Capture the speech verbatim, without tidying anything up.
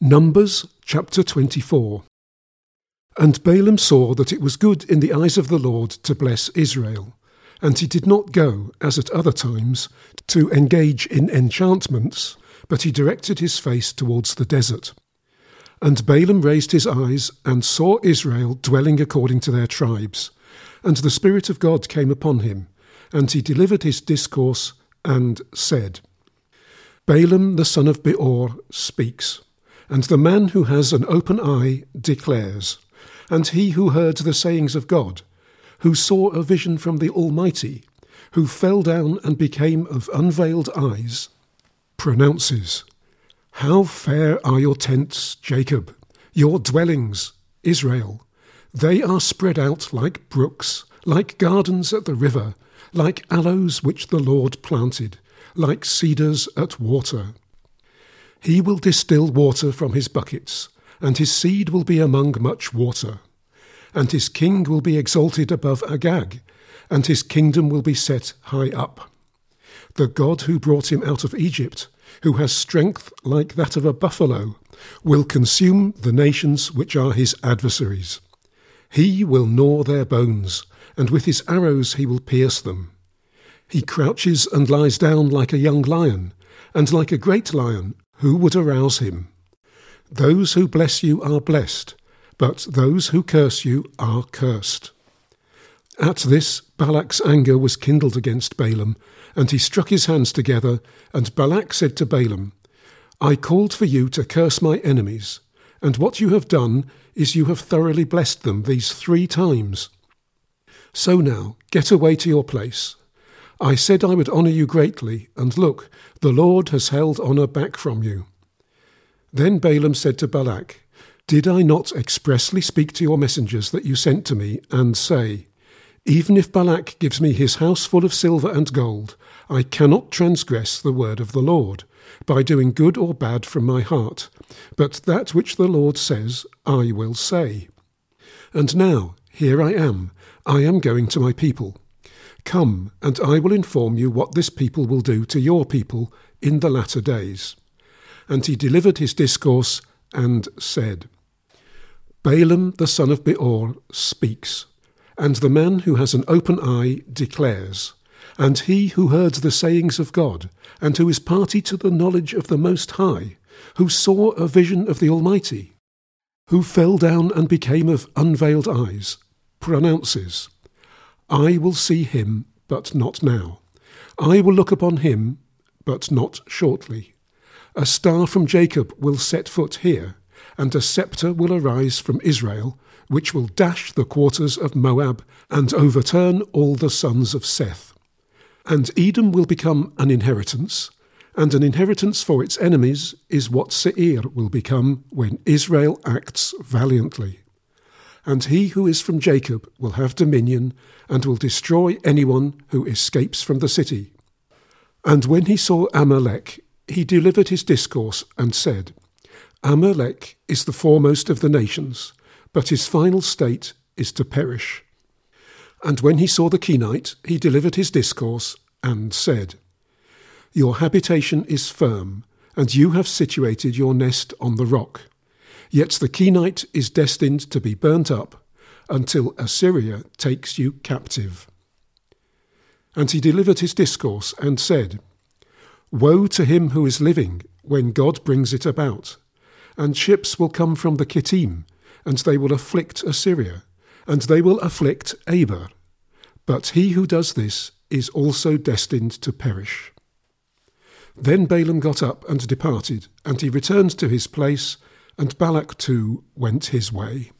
Numbers chapter twenty-four. And Balaam saw that it was good in the eyes of the Lord to bless Israel, and he did not go, as at other times, to engage in enchantments, but he directed his face towards the desert. And Balaam raised his eyes and saw Israel dwelling according to their tribes, and the Spirit of God came upon him, and he delivered his discourse and said, Balaam the son of Beor speaks, and the man who has an open eye declares, and he who heard the sayings of God, who saw a vision from the Almighty, who fell down and became of unveiled eyes, pronounces, How fair are your tents, Jacob, your dwellings, Israel! They are spread out like brooks, like gardens at the river, like aloes which the Lord planted, like cedars at water. He will distill water from his buckets, and his seed will be among much water. And his king will be exalted above Agag, and his kingdom will be set high up. The God who brought him out of Egypt, who has strength like that of a buffalo, will consume the nations which are his adversaries. He will gnaw their bones, and with his arrows he will pierce them. He crouches and lies down like a young lion, and like a great lion, who would arouse him? Those who bless you are blessed, but those who curse you are cursed. At this Balak's anger was kindled against Balaam, and he struck his hands together, and Balak said to Balaam, I called for you to curse my enemies, and what you have done is you have thoroughly blessed them these three times. So now get away to your place. I said I would honour you greatly, and look, the Lord has held honour back from you. Then Balaam said to Balak, Did I not expressly speak to your messengers that you sent to me, and say, Even if Balak gives me his house full of silver and gold, I cannot transgress the word of the Lord, by doing good or bad from my heart, but that which the Lord says I will say. And now, here I am, I am going to my people. Come, and I will inform you what this people will do to your people in the latter days. And he delivered his discourse and said, Balaam the son of Beor speaks, and the man who has an open eye declares, and he who heard the sayings of God, and who is party to the knowledge of the Most High, who saw a vision of the Almighty, who fell down and became of unveiled eyes, pronounces, I will see him, but not now. I will look upon him, but not shortly. A star from Jacob will set foot here, and a sceptre will arise from Israel, which will dash the quarters of Moab and overturn all the sons of Seth. And Edom will become an inheritance, and an inheritance for its enemies is what Seir will become when Israel acts valiantly. And he who is from Jacob will have dominion, and will destroy anyone who escapes from the city. And when he saw Amalek, he delivered his discourse and said, Amalek is the foremost of the nations, but his final state is to perish. And when he saw the Kenite, he delivered his discourse and said, Your habitation is firm, and you have situated your nest on the rock. Yet the Kenite is destined to be burnt up, until Assyria takes you captive. And he delivered his discourse and said, Woe to him who is living when God brings it about. And ships will come from the Kittim, and they will afflict Assyria, and they will afflict Aber. But he who does this is also destined to perish. Then Balaam got up and departed, and he returned to his place, and Balak too went his way.